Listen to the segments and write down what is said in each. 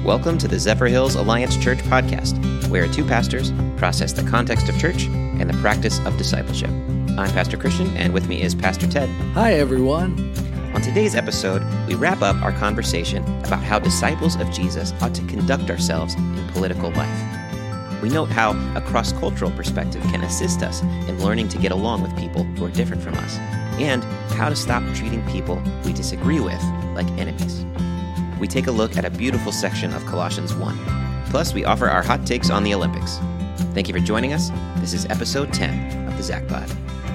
Welcome to the Zephyrhills Alliance Church podcast, where two pastors process the context of church and the practice of discipleship. I'm Pastor Christian, and with me is Pastor Ted. Hi, everyone. On today's episode, we wrap up our conversation about how disciples of Jesus ought to conduct ourselves in political life. We note how a cross-cultural perspective can assist us in learning to get along with people who are different from us, and how to stop treating people we disagree with like enemies. We take a look at a beautiful section of Colossians 1. Plus, we offer our hot takes on the Olympics. Thank you for joining us. This is episode 10 of the Zach Pod.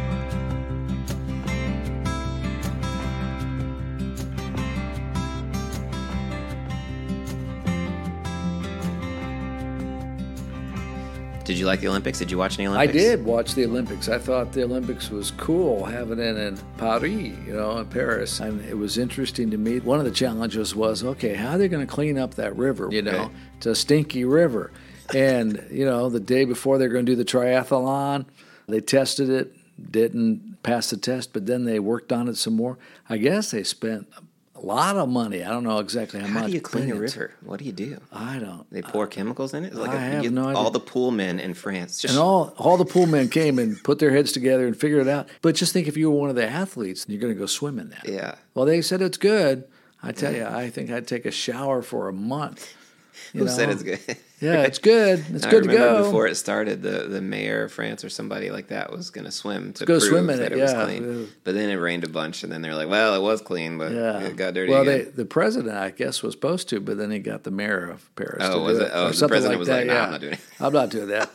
Did you like the Olympics? Did you watch any Olympics? I did watch the Olympics. I thought the Olympics was cool having it in Paris, in Paris. And it was interesting to me. One of the challenges was, okay, how are they going to clean up that river? It's a stinky river. And, the day before they're going to do the triathlon, they tested it, didn't pass the test, but then they worked on it some more. I guess they spent a lot of money. I don't know exactly how much. How do you clean a river? What do you do? I don't. They pour chemicals in it? I have no idea. All the pool men in France. And all the pool men came and put their heads together and figured it out. But just think if you were one of the athletes, you're going to go swim in that. Yeah. Well, they said it's good. I tell you, I think I'd take a shower for a month. Who said it's good? Yeah, it's good. It's good to go. I remember before it started, the mayor of France or somebody like that was going to swim to prove that it was clean. But then it rained a bunch, and then they're like, well, it was clean, but it got dirty again. The president, I guess, was supposed to, but then he got the mayor of Paris to do it. Oh, the president was like, I'm not doing it. I'm not doing that.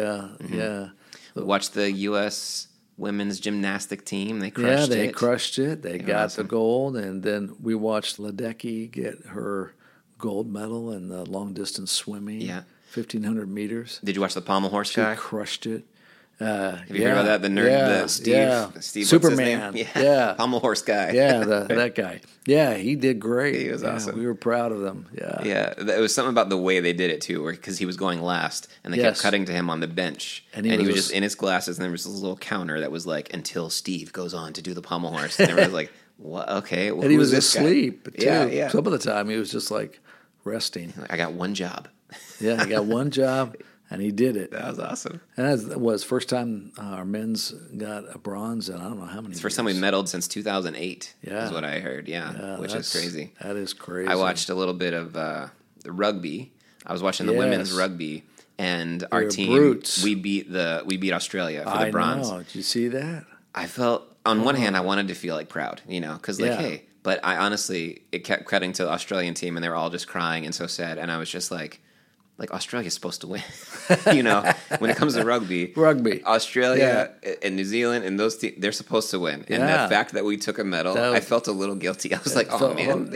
Yeah. Watch the U.S. women's gymnastic team. They crushed it. Yeah, they crushed it. They got the gold, and then we watched Ledecky get her gold medal in the long-distance swimming, 1,500 meters. Did you watch the pommel horse guy? He crushed it. Have you heard about that? The nerd, Steve Superman. Yeah. Pommel horse guy. Yeah, that guy. Yeah, he did great. He was awesome. We were proud of him. Yeah. It was something about the way they did it, too, because he was going last, and they kept cutting to him on the bench. And he was just in his glasses, and there was this little counter that was like, until Steve goes on to do the pommel horse. And everyone was like, what? Okay. Well, and he was asleep, too. Yeah. Some of the time, he was just like resting. I got one job. Yeah, he got one job, and he did it. That was awesome. And that was first time our men's got a bronze, and I don't know how many. It's the first time we medaled since 2008, is what I heard, which is crazy. That is crazy. I watched a little bit of the rugby. I was watching the women's rugby, and our team, we beat Australia for the bronze. I know. Did you see that? I felt, on one hand, I wanted to feel proud, because hey, but I honestly, it kept cutting to the Australian team, and they were all just crying and so sad, and I was just like Australia's supposed to win, when it comes to rugby, Australia and New Zealand and those teams, they're supposed to win, and the fact that we took a medal, I felt a little guilty. I was like, oh man,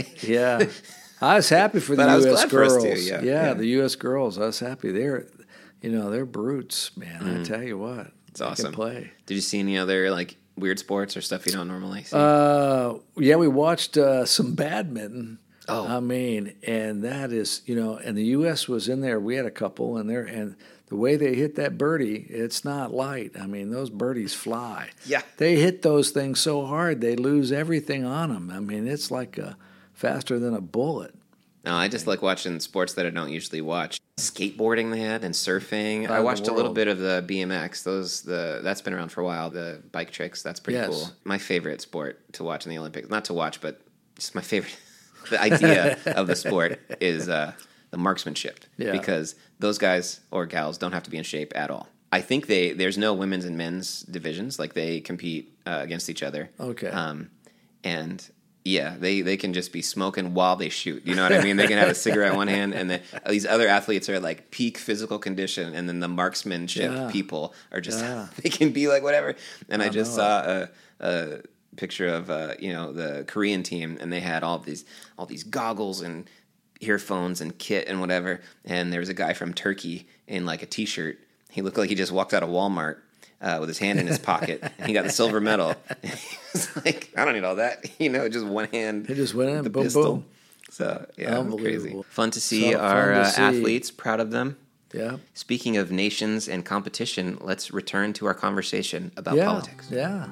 I was happy for the U.S. girls. The U.S. girls, I was happy. They're brutes, man. I tell you what, it's awesome. Can play. Did you see any other weird sports or stuff you don't normally see? We watched some badminton. Oh, I mean, and that is, and the U.S. was in there. We had a couple in there, and the way they hit that birdie, it's not light. I mean, those birdies fly. Yeah. They hit those things so hard, they lose everything on them. I mean, it's like faster than a bullet. No, I just like watching sports that I don't usually watch. Skateboarding they had, and surfing. I watched a little bit of the BMX. That's been around for a while. The bike tricks, that's pretty cool. My favorite sport to watch in the Olympics, not to watch, but just my favorite. The idea of the sport is the marksmanship, because those guys or gals don't have to be in shape at all. I think there's no women's and men's divisions. They compete against each other. Okay. And they can just be smoking while they shoot. You know what I mean? They can have a cigarette in one hand, and then these other athletes are peak physical condition, and then the marksmanship people are just they can be whatever. And I just saw a picture of the Korean team, and they had all these goggles and earphones and kit and whatever, and there was a guy from Turkey in a t-shirt. He looked like he just walked out of Walmart with his hand in his pocket, and he got the silver medal. He was like, I don't need all that, just one hand. He just went in, boom, pistol. boom. So crazy. Fun to see our athletes. Proud of them. Yeah. Speaking of nations and competition, let's return to our conversation about politics. Yeah.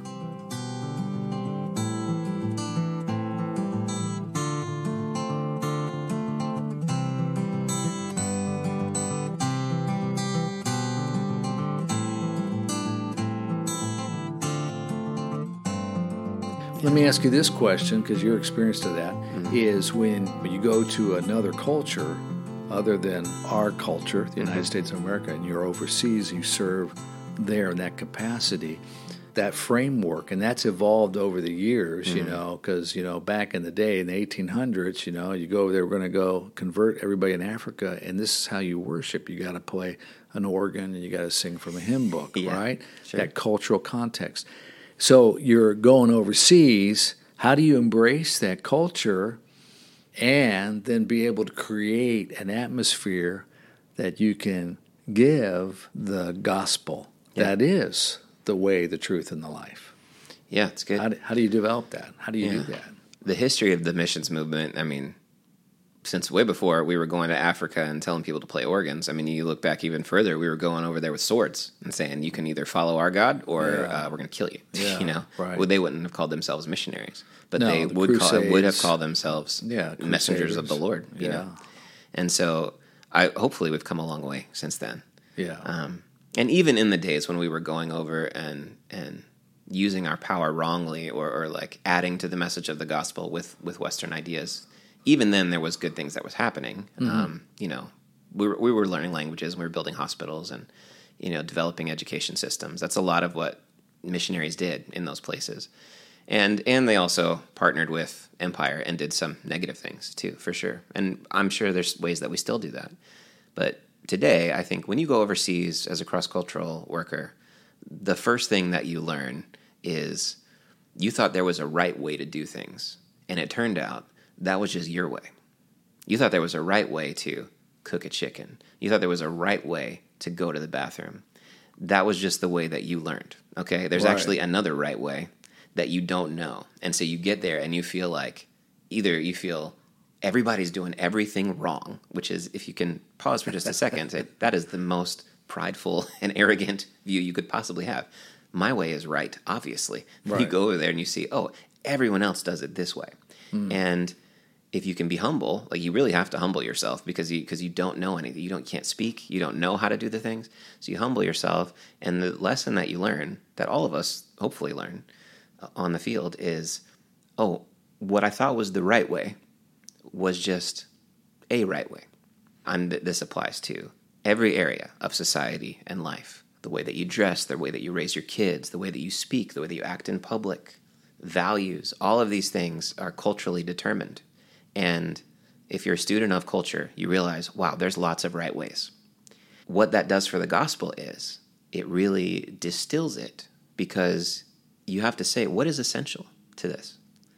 Let me ask you this question, because you're experienced to that, is when you go to another culture other than our culture, the United States of America, and you're overseas, you serve there in that capacity, that framework, and that's evolved over the years, because, back in the day, in the 1800s, you go over there, we're going to go convert everybody in Africa, and this is how you worship. You got to play an organ, and you got to sing from a hymn book, right? Sure. That cultural context. So you're going overseas. How do you embrace that culture and then be able to create an atmosphere that you can give the gospel that is the way, the truth, and the life? Yeah, it's good. How do you develop that? How do you do that? The history of the missions movement, I mean, since way before we were going to Africa and telling people to play organs, I mean, you look back even further, we were going over there with swords and saying, you can either follow our God or we're going to kill you. Right. Well, they wouldn't have called themselves missionaries, but No, they the would have called themselves messengers Crusaders. of the Lord. You know? And so hopefully we've come a long way since then. Yeah. And even in the days when we were going over and using our power wrongly or like adding to the message of the gospel with Western ideas, even then there was good things that was happening. We were learning languages, and we were building hospitals and, developing education systems. That's a lot of what missionaries did in those places. And they also partnered with empire and did some negative things too, for sure. And I'm sure there's ways that we still do that. But today, I think when you go overseas as a cross-cultural worker, the first thing that you learn is you thought there was a right way to do things, and it turned out that was just your way. You thought there was a right way to cook a chicken. You thought there was a right way to go to the bathroom. That was just the way that you learned, okay? There's actually another right way that you don't know. And so you get there and you feel like either you feel everybody's doing everything wrong, which is, if you can pause for just a second, that is the most prideful and arrogant view you could possibly have. My way is right, obviously. You go over there and you see, everyone else does it this way. And if you can be humble, like you really have to humble yourself because you don't know anything. You can't speak. You don't know how to do the things. So you humble yourself. And the lesson that you learn, that all of us hopefully learn on the field, is, what I thought was the right way was just a right way. And this applies to every area of society and life. The way that you dress, the way that you raise your kids, the way that you speak, the way that you act in public, values, all of these things are culturally determined. And if you're a student of culture, you realize, wow, there's lots of right ways. What that does for the gospel is it really distills it, because you have to say, what is essential to this?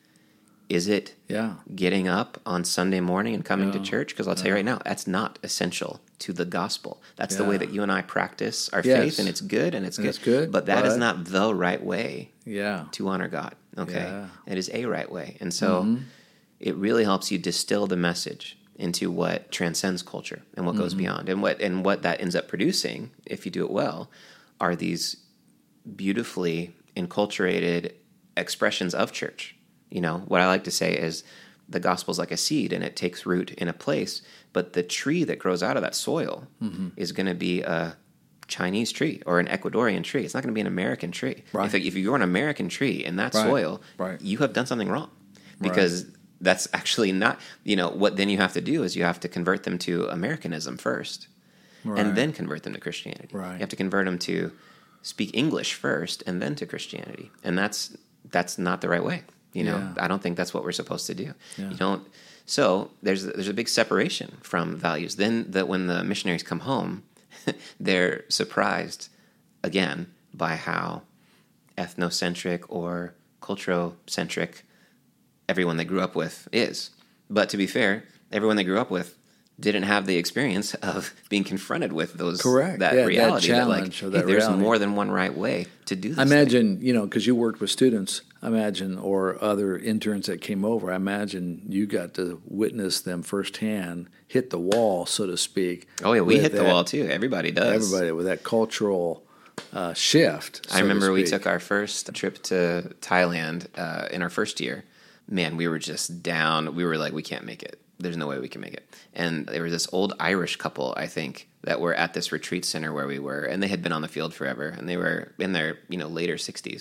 Is it getting up on Sunday morning and coming to church? Because I'll tell you right now, that's not essential to the gospel. That's the way that you and I practice our faith, and it's good, and it's good. But that is not the right way to honor God. Okay, it is a right way, and so it really helps you distill the message into what transcends culture and what goes beyond, and what that ends up producing, if you do it well, are these beautifully enculturated expressions of church. What I like to say is the gospel is like a seed, and it takes root in a place, but the tree that grows out of that soil is going to be a Chinese tree or an Ecuadorian tree. It's not going to be an American tree. Right. If you're an American tree in that soil, you have done something wrong, because that's actually not, what then you have to do is you have to convert them to Americanism first, and then convert them to Christianity. You have to convert them to speak English first and then to Christianity. And that's not the right way. I don't think that's what we're supposed to do. So there's a big separation from values. Then when the missionaries come home, they're surprised again by how ethnocentric or culturocentric everyone they grew up with is. But to be fair, everyone they grew up with didn't have the experience of being confronted with reality. That challenge, there's reality. More than one right way to do this. I imagine, because you worked with students, or other interns that came over, I imagine you got to witness them firsthand hit the wall, so to speak. Oh, yeah, we hit the wall too. Everybody does. Everybody with that cultural shift. I remember we took our first trip to Thailand in our first year. Man, we were just down. We were like, we can't make it. There's no way we can make it. And there was this old Irish couple, I think, that were at this retreat center where we were, and they had been on the field forever, and they were in their later 60s.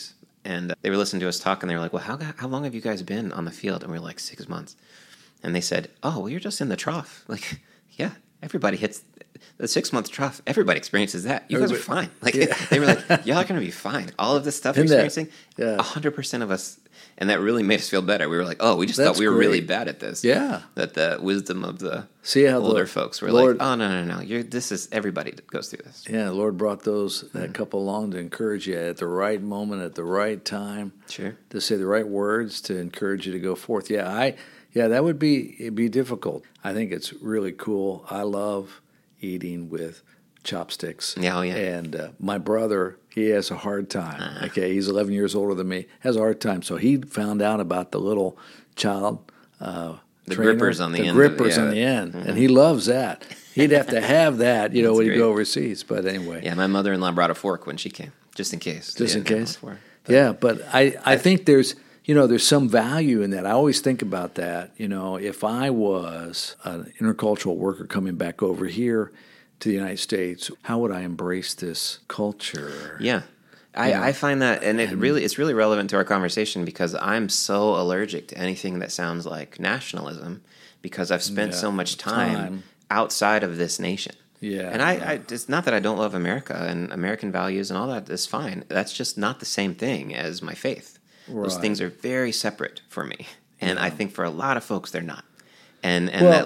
And they were listening to us talk, and they were like, well, how long have you guys been on the field? And we were like, 6 months. And they said, oh, well, you're just in the trough. Like, yeah, everybody hits the 6-month trough. Everybody experiences that. You guys are fine. Like, they were like, y'all are going to be fine. All of this stuff you're experiencing, 100% of us. And that really made us feel better. We were like, oh, we just thought we were really bad at this. Yeah. That the wisdom of the older folks were like, oh, no. This is, everybody goes through this. Yeah, the Lord brought that couple along to encourage you at the right moment, at the right time. Sure. To say the right words to encourage you to go forth. Yeah, that would it'd be difficult. I think it's really cool. I love eating with chopsticks. Yeah, oh, yeah. And my brother, he has a hard time. Okay, he's 11 years older than me. Has a hard time. So he found out about the little child the grippers on the end. The grippers on the end. And he loves that. He'd have to have that, when you go overseas. But anyway. Yeah, my mother-in-law brought a fork when she came, just in case. Just in case? Yeah, but I think there's some value in that. I always think about that. If I was an intercultural worker coming back over here to the United States, how would I embrace this culture? Yeah. I find that, and it's really relevant to our conversation because I'm so allergic to anything that sounds like nationalism because I've spent so much time outside of this nation. Yeah. And it's not that I don't love America and American values and all that is fine. That's just not the same thing as my faith. Right. Those things are very separate for me. And I think for a lot of folks, they're not. And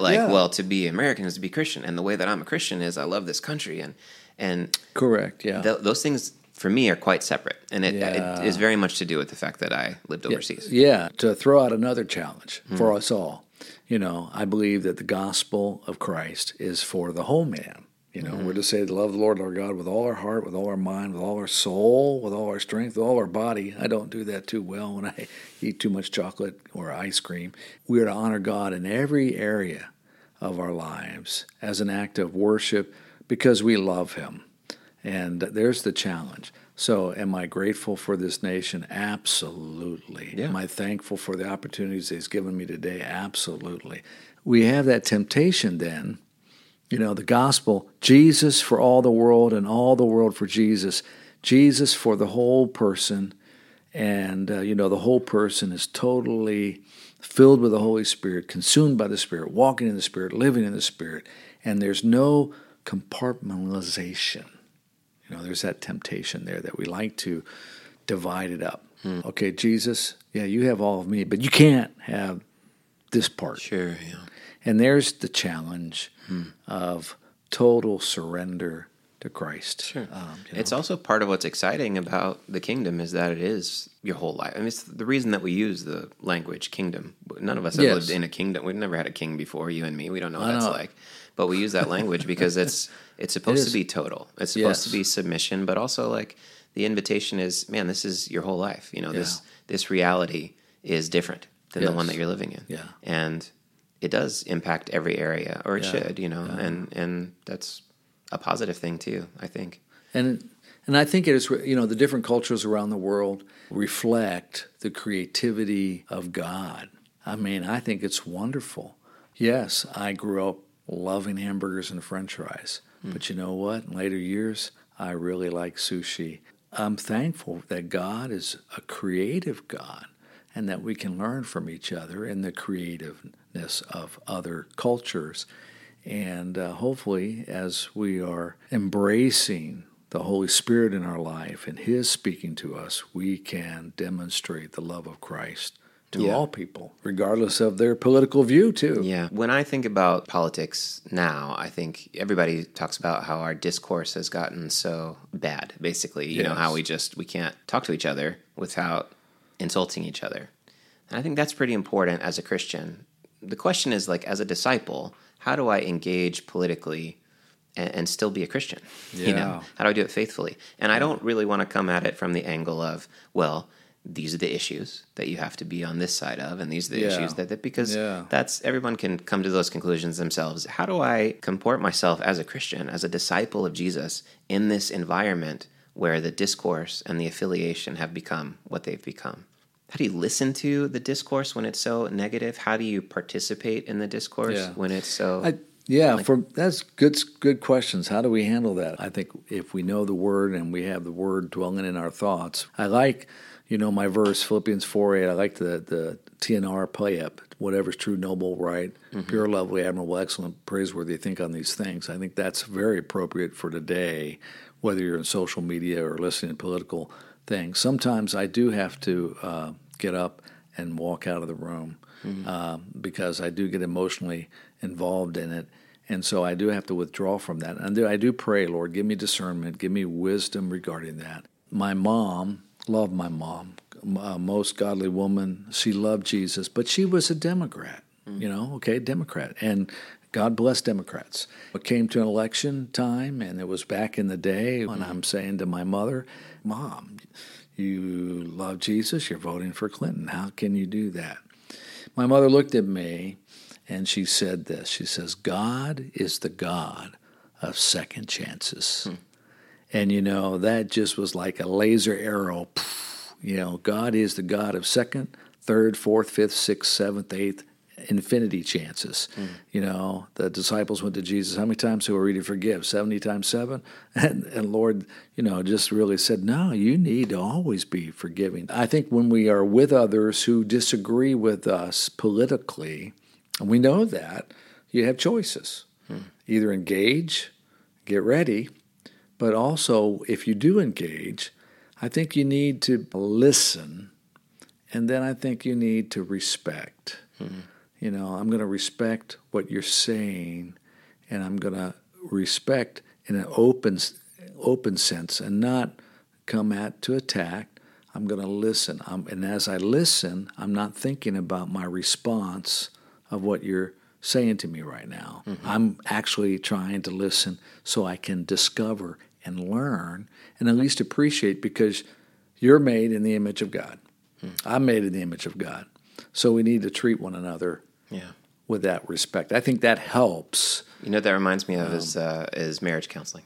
to be American is to be Christian. And the way that I'm a Christian is I love this country. And correct, yeah. Those things, for me, are quite separate. And it is very much to do with the fact that I lived overseas. Yeah, to throw out another challenge for us all. I believe that the gospel of Christ is for the whole man. We're to say to love the Lord our God with all our heart, with all our mind, with all our soul, with all our strength, with all our body. I don't do that too well when I eat too much chocolate or ice cream. We are to honor God in every area of our lives as an act of worship because we love Him. And there's the challenge. So am I grateful for this nation? Absolutely. Yeah. Am I thankful for the opportunities He's given me today? Absolutely. We have that temptation then. The gospel, Jesus for all the world and all the world for Jesus. Jesus for the whole person. And, the whole person is totally filled with the Holy Spirit, consumed by the Spirit, walking in the Spirit, living in the Spirit. And there's no compartmentalization. There's that temptation there that we like to divide it up. Okay, Jesus, you have all of me, but you can't have this part. Sure, yeah. And there's the challenge of total surrender to Christ. Sure. It's also part of what's exciting about the kingdom is that it is your whole life. I mean, it's the reason that we use the language kingdom. None of us have lived in a kingdom. We've never had a king before, you and me. We don't know what that's like. But we use that language because it's supposed to be total. It's supposed to be submission, but also like the invitation is, man, this is your whole life. This reality is different than the one that you're living in. Yeah. And it does impact every area, or it should, and that's a positive thing too, I think. And I think it is, the different cultures around the world reflect the creativity of God. I mean, I think it's wonderful. Yes, I grew up loving hamburgers and French fries, but you know what? In later years, I really like sushi. I'm thankful that God is a creative God and that we can learn from each other in the creativeness of other cultures. And hopefully, as we are embracing the Holy Spirit in our life and His speaking to us, we can demonstrate the love of Christ to all people, regardless of their political view, too. Yeah. When I think about politics now, I think everybody talks about how our discourse has gotten so bad, basically. You know, how we can't talk to each other without insulting each other. And I think that's pretty important as a Christian. The question is, like, as a disciple, how do I engage politically and still be a Christian? Yeah. How do I do it faithfully? And I don't really want to come at it from the angle of, well, these are the issues that you have to be on this side of, and these are the issues that because that's everyone can come to those conclusions themselves. How do I comport myself as a Christian, as a disciple of Jesus, in this environment where the discourse and the affiliation have become what they've become? How do you listen to the discourse when it's so negative? How do you participate in the discourse when it's so... That's good questions. How do we handle that? I think if we know the Word and we have the Word dwelling in our thoughts, I like, You know my verse, Philippians 4:8. I like the TNR play up. Whatever's true, noble, right, pure, lovely, admirable, excellent, praiseworthy, think on these things. I think that's very appropriate for today, whether you're in social media or listening to political things. Sometimes I do have to get up and walk out of the room because I do get emotionally involved in it. And so I do have to withdraw from that. And I do pray, Lord, give me discernment, give me wisdom regarding that. My mom, loved my mom, most godly woman. She loved Jesus, but she was a Democrat, Democrat. And God bless Democrats. It came to an election time, and it was back in the day when I'm saying to my mother, Mom, you love Jesus, you're voting for Clinton. How can you do that? My mother looked at me, and she said this. She says, God is the God of second chances. And, that just was like a laser arrow. God is the God of second, third, fourth, fifth, sixth, seventh, eighth, infinity chances. The disciples went to Jesus. How many times do we read to forgive? 70 times 7? And Lord, just really said, no, you need to always be forgiving. I think when we are with others who disagree with us politically, and we know that, you have choices. Either engage, get ready, but also if you do engage, I think you need to listen, and then I think you need to respect. I'm going to respect what you're saying, and I'm going to respect in an open sense and not come to attack. I'm going to listen. And as I listen, I'm not thinking about my response of what you're saying to me right now. I'm actually trying to listen so I can discover and learn and at least appreciate, because you're made in the image of God. I'm made in the image of God. So we need to treat one another with that respect. I think that helps. What that reminds me of is marriage counseling.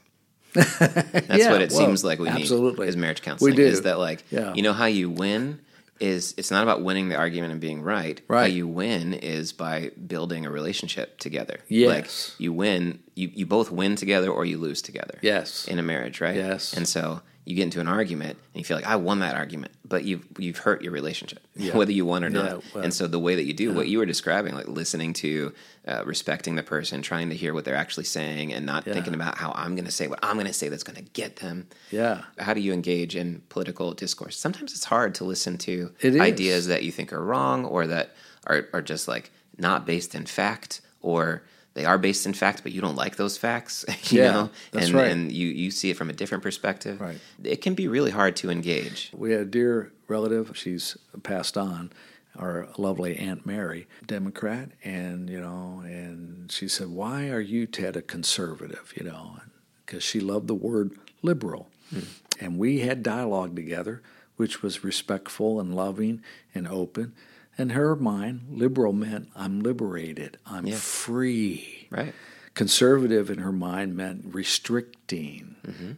That's what it seems like we need is marriage counseling. We do. Is that how you win is it's not about winning the argument and being right. How you win is by building a relationship together. Yes. Like you win, you both win together or you lose together. Yes. In a marriage, right? Yes. And so you get into an argument and you feel like I won that argument, but you've hurt your relationship, whether you won or not. And so the way that you do what you were describing, like listening to, respecting the person, trying to hear what they're actually saying, and not thinking about how I'm going to say what I'm going to say that's going to get them. Yeah. How do you engage in political discourse? Sometimes it's hard to listen to ideas that you think are wrong or that are just like not based in fact, or they are based in fact, but you don't like those facts, you know? That's right. And you see it from a different perspective. Right. It can be really hard to engage. We had a dear relative, she's passed on, our lovely Aunt Mary, Democrat, and she said, why are you, Ted, a conservative, Because she loved the word liberal. And we had dialogue together, which was respectful and loving and open. In her mind, liberal meant I'm liberated, I'm free. Right. Conservative in her mind meant restricting,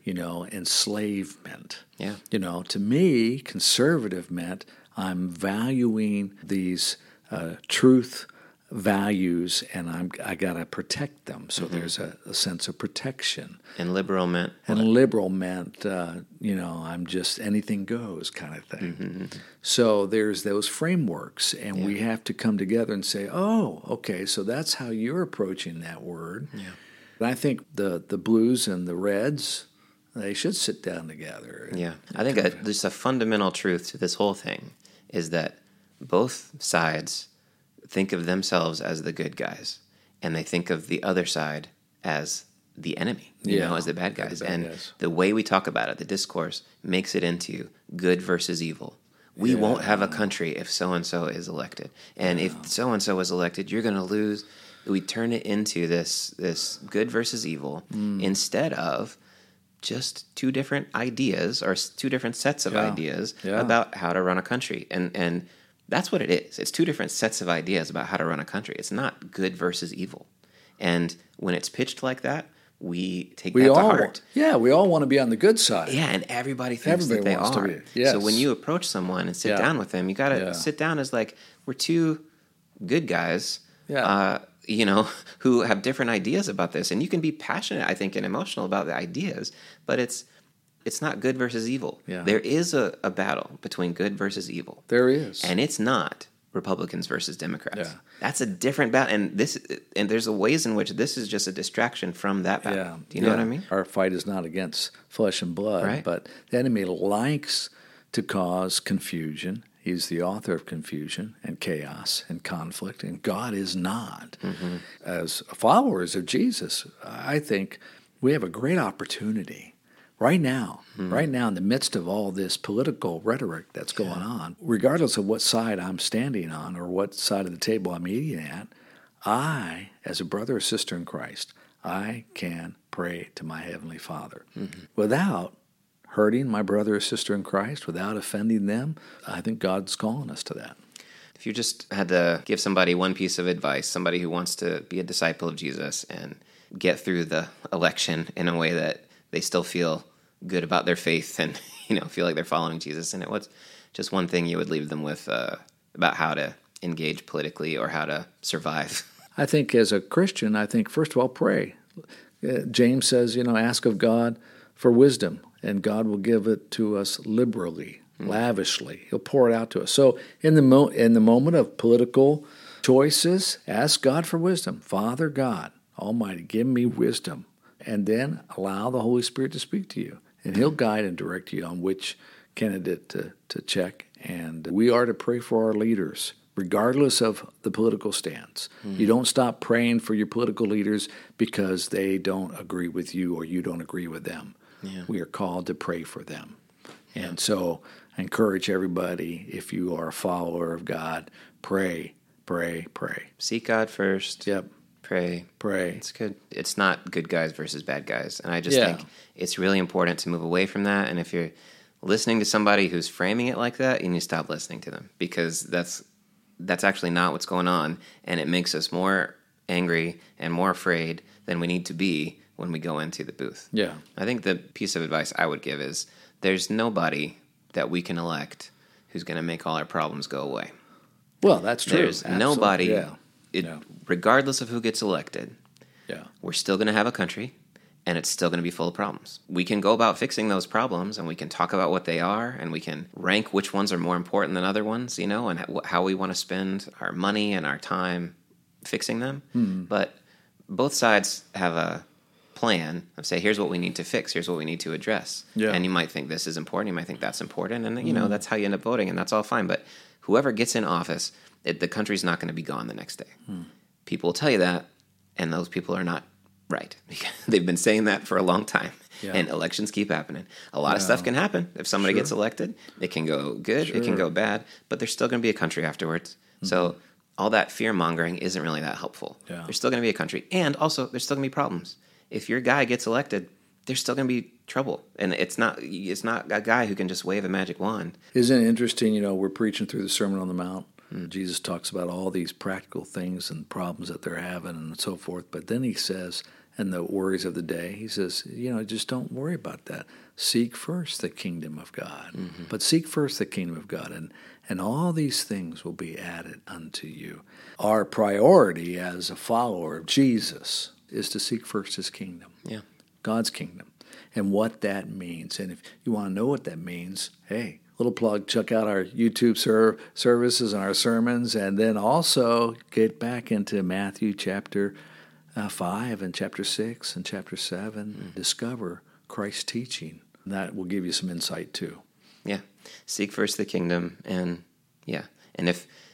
enslavement. Yeah. To me, conservative meant I'm valuing these truth values, and I got to protect them. So there's a sense of protection. And liberal meant? Liberal meant, I'm just anything goes kind of thing. So there's those frameworks, and we have to come together and say, oh, okay, so that's how you're approaching that word. Yeah. And I think the blues and the reds, they should sit down together. I think there's a fundamental truth to this whole thing is that both sides think of themselves as the good guys, and they think of the other side as the enemy, as the bad guys. The way we talk about it, the discourse, makes it into good versus evil. We won't have a country if so-and-so is elected. And if so-and-so is elected, you're going to lose. We turn it into this good versus evil instead of just two different ideas or two different sets of ideas about how to run a country. And that's what it is. It's two different sets of ideas about how to run a country. It's not good versus evil. And when it's pitched like that, we take that to heart. Yeah, we all want to be on the good side. Yeah, and everybody thinks that they are. Yes. So when you approach someone and sit down with them, you got to sit down as like, we're two good guys, who have different ideas about this. And you can be passionate, I think, and emotional about the ideas, but it's It's not good versus evil. Yeah. There is a battle between good versus evil. There is. And it's not Republicans versus Democrats. Yeah. That's a different battle. And there's ways in which this is just a distraction from that battle. Yeah. Do you know what I mean? Our fight is not against flesh and blood, Right. but the enemy likes to cause confusion. He's the author of confusion and chaos and conflict, and God is not. Mm-hmm. As followers of Jesus, I think we have a great opportunity right now, in the midst of all this political rhetoric that's going on, regardless of what side I'm standing on or what side of the table I'm eating at, I, as a brother or sister in Christ, I can pray to my Heavenly Father without hurting my brother or sister in Christ, without offending them. I think God's calling us to that. If you just had to give somebody one piece of advice, somebody who wants to be a disciple of Jesus and get through the election in a way that they still feel good about their faith and feel like they're following Jesus, and what's just one thing you would leave them with about how to engage politically or how to survive? I think as a Christian, first of all, pray. James says, ask of God for wisdom, and God will give it to us liberally, lavishly. He'll pour it out to us. So in the moment of political choices, ask God for wisdom. Father God Almighty, give me wisdom, and then allow the Holy Spirit to speak to you, and He'll guide and direct you on which candidate to check. And we are to pray for our leaders, regardless of the political stance. You don't stop praying for your political leaders because they don't agree with you or you don't agree with them. Yeah. We are called to pray for them. Yeah. And so I encourage everybody, if you are a follower of God, pray, pray, pray. Seek God first. Yep. Pray. It's good. It's not good guys versus bad guys. And I just Yeah. think it's really important to move away from that. And if you're listening to somebody who's framing it like that, you need to stop listening to them, because that's actually not what's going on. And it makes us more angry and more afraid than we need to be when we go into the booth. Yeah. I think the piece of advice I would give is there's nobody that we can elect who's going to make all our problems go away. Well, that's true. There's Absolutely. nobody, Yeah. regardless of who gets elected, Yeah. we're still going to have a country, and it's still going to be full of problems. We can go about fixing those problems, and we can talk about what they are, and we can rank which ones are more important than other ones, and how we want to spend our money and our time fixing them. But both sides have a plan of, say, here's what we need to fix, here's what we need to address. Yeah. And you might think this is important, you might think that's important, and that's how you end up voting, and that's all fine. But whoever gets in office, the country's not going to be gone the next day. People will tell you that, and those people are not right. They've been saying that for a long time. Yeah. And elections keep happening. A lot of stuff can happen. If somebody gets elected, it can go good, it can go bad, but there's still going to be a country afterwards. So all that fear-mongering isn't really that helpful. Yeah. There's still going to be a country, and also there's still going to be problems. If your guy gets elected, there's still going to be trouble, and it's not a guy who can just wave a magic wand. Isn't it interesting? We're preaching through the Sermon on the Mount. Jesus talks about all these practical things and problems that they're having and so forth, but then he says, and the worries of the day, he says, just don't worry about that. Seek first the kingdom of God. But seek first the kingdom of God, and all these things will be added unto you. Our priority as a follower of Jesus is to seek first His kingdom, God's kingdom, and what that means. And if you want to know what that means, hey, little plug, check out our YouTube services and our sermons, and then also get back into Matthew chapter 5 and chapter 6 and chapter 7. Discover Christ's teaching. That will give you some insight too. Yeah. Seek first the kingdom, and and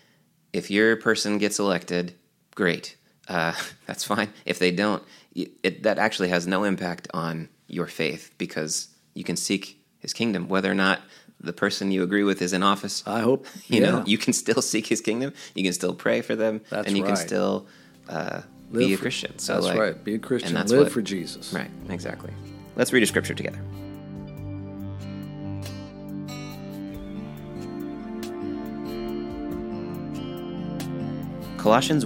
if your person gets elected, great. That's fine. If they don't, that actually has no impact on your faith, because you can seek His kingdom whether or not the person you agree with is in office. I hope. You can still seek His kingdom. You can still pray for them. That's and you right. can still be a Christian. So that's right. Be a Christian. And live for Jesus. Right, exactly. Let's read a scripture together. Colossians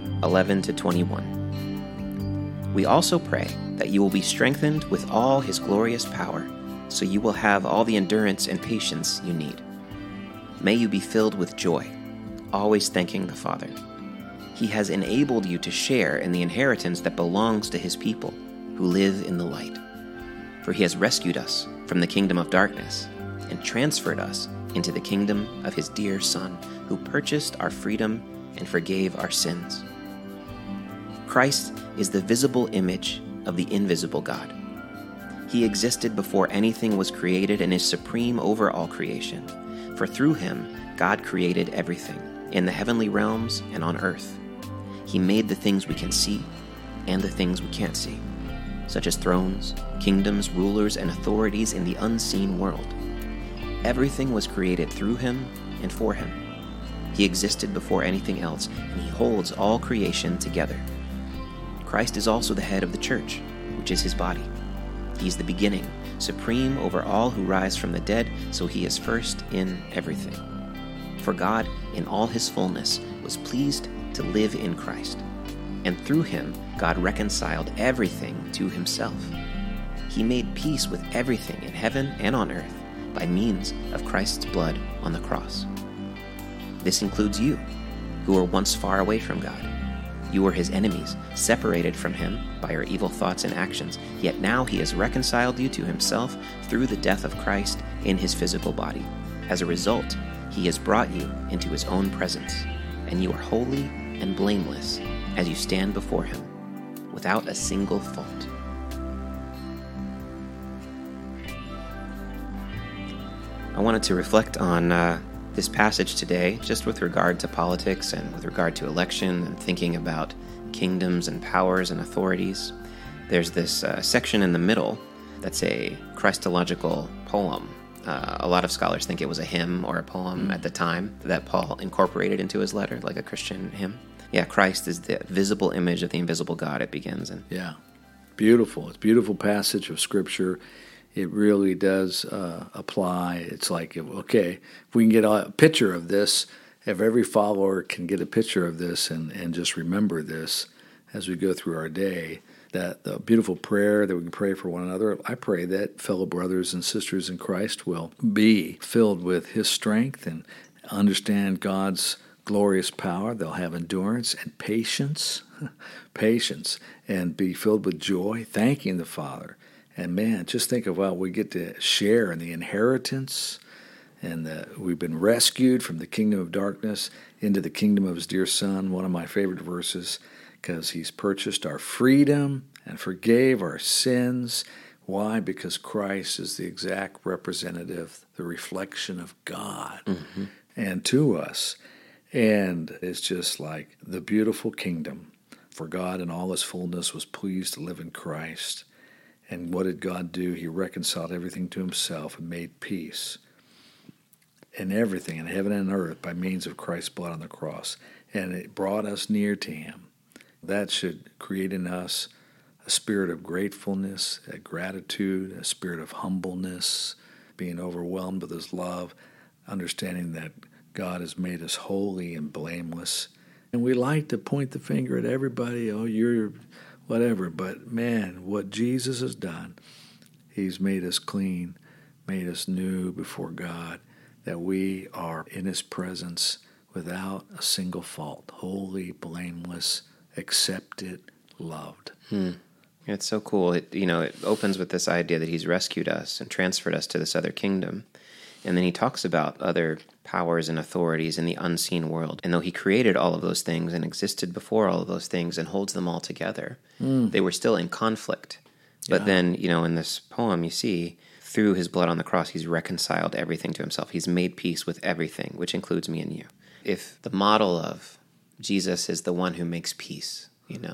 1:11-21. We also pray that you will be strengthened with all His glorious power, so you will have all the endurance and patience you need. May you be filled with joy, always thanking the Father. He has enabled you to share in the inheritance that belongs to His people who live in the light. For He has rescued us from the kingdom of darkness and transferred us into the kingdom of his dear Son, who purchased our freedom and forgave our sins. Christ is the visible image of the invisible God. He existed before anything was created and is supreme over all creation. For through him, God created everything, in the heavenly realms and on earth. He made the things we can see and the things we can't see, such as thrones, kingdoms, rulers, and authorities in the unseen world. Everything was created through him and for him. He existed before anything else, and he holds all creation together. Christ is also the head of the church, which is his body. He's the beginning, supreme over all who rise from the dead, so he is first in everything. For God, in all his fullness, was pleased to live in Christ, and through him God reconciled everything to himself. He made peace with everything in heaven and on earth by means of Christ's blood on the cross. This includes you, who were once far away from God. You were his enemies, separated from him by your evil thoughts and actions, yet now he has reconciled you to himself through the death of Christ in his physical body. As a result, he has brought you into his own presence, and you are holy and blameless as you stand before him, without a single fault. I wanted to reflect on this passage today, just with regard to politics and with regard to election and thinking about kingdoms and powers and authorities. There's this section in the middle that's a Christological poem. A lot of scholars think it was a hymn or a poem at the time that Paul incorporated into his letter, like a Christian hymn. Yeah, Christ is the visible image of the invisible God, it begins in. Yeah, beautiful. It's a beautiful passage of Scripture. It really does apply. It's like, okay, if we can get a picture of this, if every follower can get a picture of this and just remember this as we go through our day, that the beautiful prayer that we can pray for one another, I pray that fellow brothers and sisters in Christ will be filled with his strength and understand God's glorious power. They'll have endurance and patience, and be filled with joy, thanking the Father. And man, just think of what we get to share in the inheritance, and we've been rescued from the kingdom of darkness into the kingdom of his dear Son, one of my favorite verses, because he's purchased our freedom and forgave our sins. Why? Because Christ is the exact representative, the reflection of God and to us. And it's just like the beautiful kingdom. For God in all his fullness was pleased to live in Christ. And what did God do? He reconciled everything to himself and made peace in everything, in heaven and earth, by means of Christ's blood on the cross. And it brought us near to him. That should create in us a spirit of gratefulness, a gratitude, a spirit of humbleness, being overwhelmed with his love, understanding that God has made us holy and blameless. And we like to point the finger at everybody, oh, you're whatever, but man, what Jesus has done, he's made us clean, made us new before God, that we are in his presence without a single fault, holy, blameless, accepted, loved. It's so cool. It opens with this idea that he's rescued us and transferred us to this other kingdom. And then he talks about other powers and authorities in the unseen world. And though he created all of those things and existed before all of those things and holds them all together, they were still in conflict. But then, in this poem, you see, through his blood on the cross, he's reconciled everything to himself. He's made peace with everything, which includes me and you. If the model of Jesus is the one who makes peace,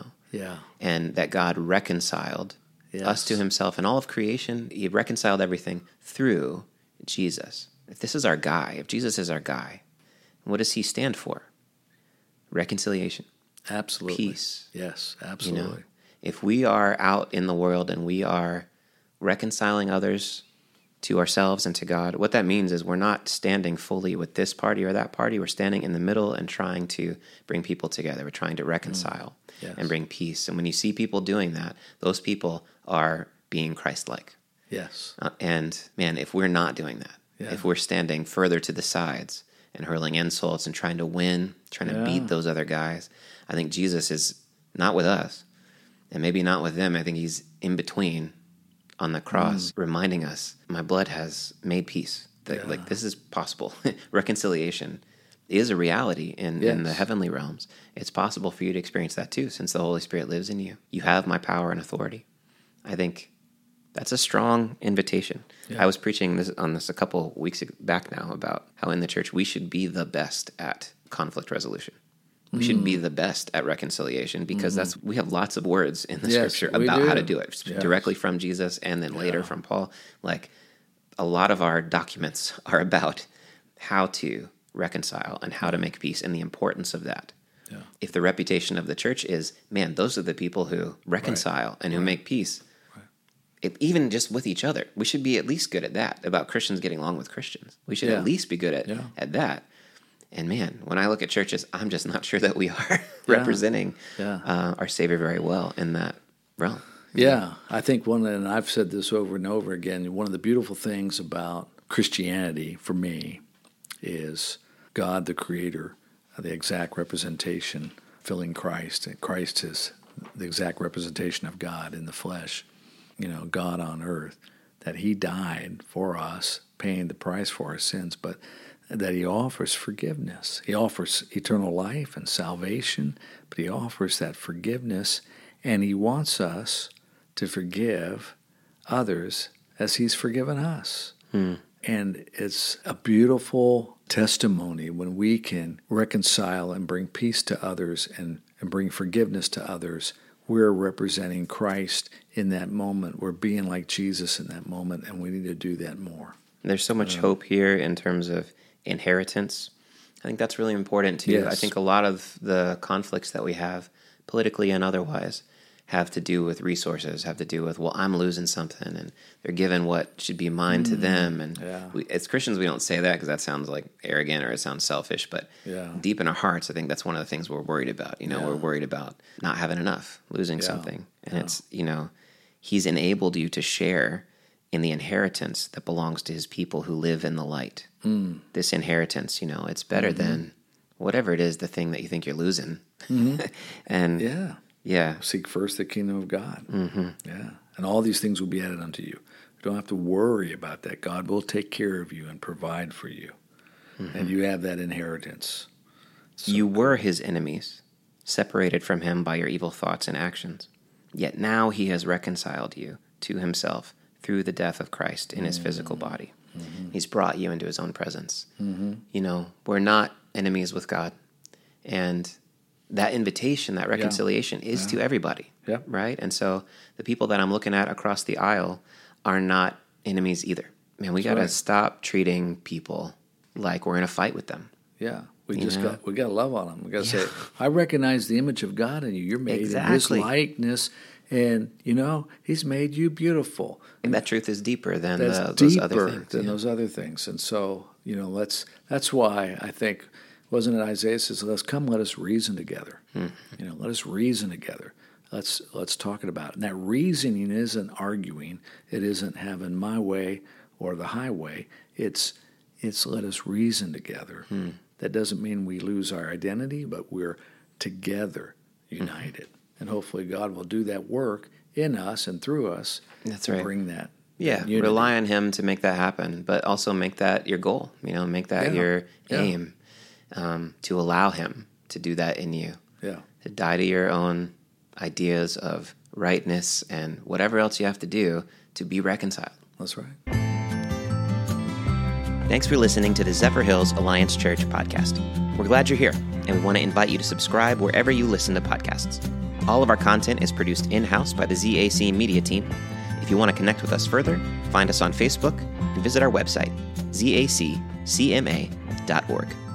and that God reconciled us to himself and all of creation, he reconciled everything through Jesus. If this is our guy, if Jesus is our guy, what does he stand for? Reconciliation. Absolutely. Peace. Yes, absolutely. If we are out in the world and we are reconciling others to ourselves and to God, what that means is we're not standing fully with this party or that party. We're standing in the middle and trying to bring people together. We're trying to reconcile and bring peace. And when you see people doing that, those people are being Christ-like. Yes. And man, if we're not doing that, if we're standing further to the sides and hurling insults and trying to win, trying to beat those other guys, I think Jesus is not with us and maybe not with them. I think he's in between on the cross, reminding us, my blood has made peace. That, like, this is possible. Reconciliation is a reality in the heavenly realms. It's possible for you to experience that too, since the Holy Spirit lives in you. You have my power and authority. I think that's a strong invitation. Yeah. I was preaching on this a couple weeks back now about how in the church we should be the best at conflict resolution. We should be the best at reconciliation, because we have lots of words in the Scripture about how to do it, directly from Jesus and then later from Paul. Like, a lot of our documents are about how to reconcile and how to make peace and the importance of that. Yeah. If the reputation of the church is, man, those are the people who reconcile and who make peace, even just with each other, we should be at least good at that, about Christians getting along with Christians. We should at least be good at that. And man, when I look at churches, I'm just not sure that we are representing our Savior very well in that realm. Yeah, I think and I've said this over and over again, one of the beautiful things about Christianity for me is God, the Creator, the exact representation, filling Christ. And Christ is the exact representation of God in the flesh, God on earth, that he died for us, paying the price for our sins, but that he offers forgiveness. He offers eternal life and salvation, but he offers that forgiveness, and he wants us to forgive others as he's forgiven us. And it's a beautiful testimony when we can reconcile and bring peace to others and bring forgiveness to others. We're representing Christ in that moment. We're being like Jesus in that moment, and we need to do that more. There's so much hope here in terms of inheritance. I think that's really important too. Yes. I think a lot of the conflicts that we have, politically and otherwise, have to do with resources, have to do with, well, I'm losing something, and they're given what should be mine to them. And as Christians, we don't say that because that sounds like arrogant or it sounds selfish, but deep in our hearts, I think that's one of the things we're worried about. We're worried about not having enough, losing something. And it's, he's enabled you to share in the inheritance that belongs to his people who live in the light. This inheritance, it's better than whatever it is, the thing that you think you're losing. And seek first the kingdom of God. And all these things will be added unto you. You don't have to worry about that. God will take care of you and provide for you. And you have that inheritance. You were his enemies, separated from him by your evil thoughts and actions. Yet now he has reconciled you to himself through the death of Christ in his physical body. He's brought you into his own presence. We're not enemies with God. And that invitation, that reconciliation is to everybody, right? And so the people that I'm looking at across the aisle are not enemies either. Man, we got to stop treating people like we're in a fight with them. Yeah, we got to love on them. We got to say, I recognize the image of God in you. You're made in his likeness, and he's made you beautiful. And that truth is deeper than those other things. Those other things. And so, that's why I think, wasn't it Isaiah says, let us reason together. Let us reason together. Let's talk about it. And that reasoning isn't arguing. It isn't having my way or the highway. It's let us reason together. That doesn't mean we lose our identity, but we're together, united. And hopefully God will do that work in us and through us to bring that unity. Rely on him to make that happen, but also make that your goal. Make that your aim. To allow him to do that in you. To die to your own ideas of rightness and whatever else you have to do to be reconciled. That's right. Thanks for listening to the Zephyrhills Alliance Church podcast. We're glad you're here, and we want to invite you to subscribe wherever you listen to podcasts. All of our content is produced in-house by the ZAC Media Team. If you want to connect with us further, find us on Facebook and visit our website, zaccma.org.